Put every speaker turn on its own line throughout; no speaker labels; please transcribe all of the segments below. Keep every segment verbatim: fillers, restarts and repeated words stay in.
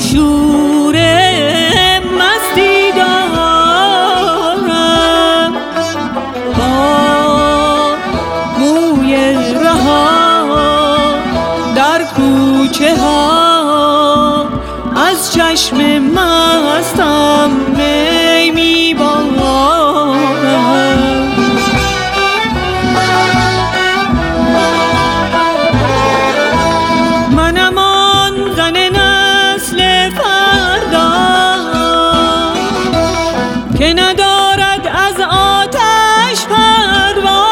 شور مستی دارم، با موی رها در کوچه ها از چشم مستم می میبارم. منم آن زن نسل فردا که ندارد از آتش پروا.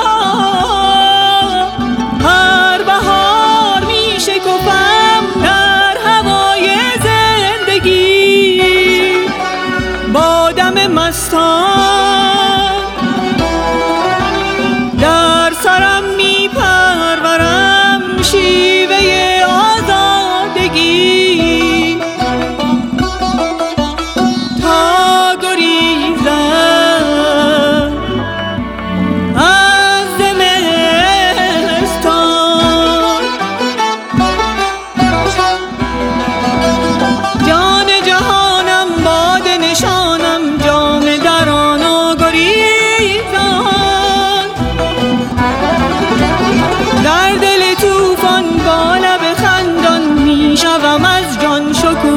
هر بهار می شکفم در هوای زندگی، با دم مستان در سرم می پرورم شیوه آزادگی. تا گریزم از زمستان، جان جهانم باد نشانم جام دران و گریزان. در دل توفان با لب خندان می شوم از جان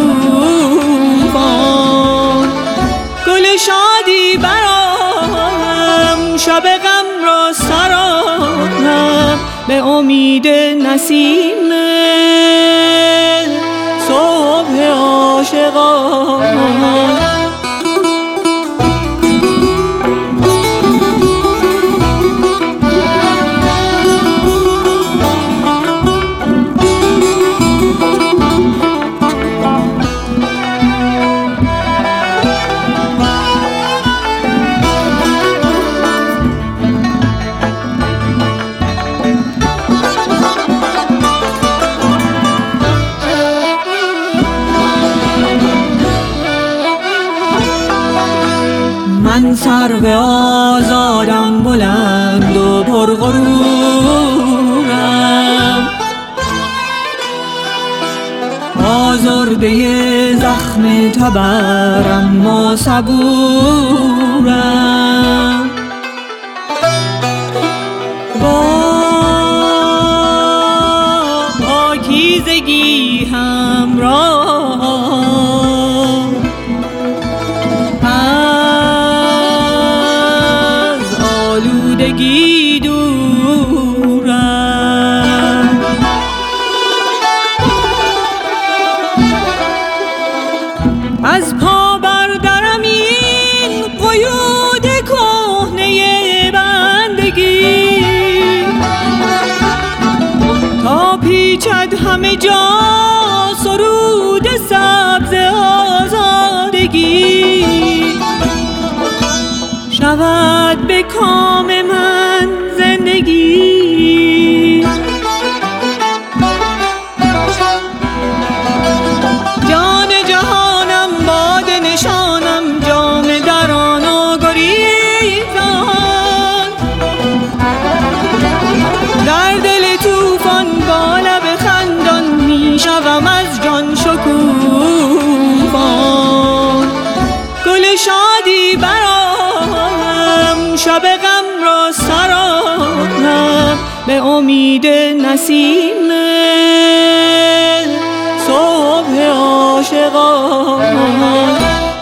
شکوفان. گل شادی برآرم شب غم را سرانم، به امید نسیم صبح عاشقان. من سرو آزادم بلند و پرغرورم، آزرده زخم تبرم ما صبورم. با پاکیزگی همراه آلودگی دورم. از پا بردرم این قیود کهنه بندگی، تا پیچد همه جا سرود سبز آزادگی. شود به کام من زندگی، جان جهانم باد نشانم جام دران و گریزان. در دل توفان با لب خندان می شوم از جان شکوفان. گل شادی برآرم شب غم را سرانم، به امید نسیم صبح عاشقان.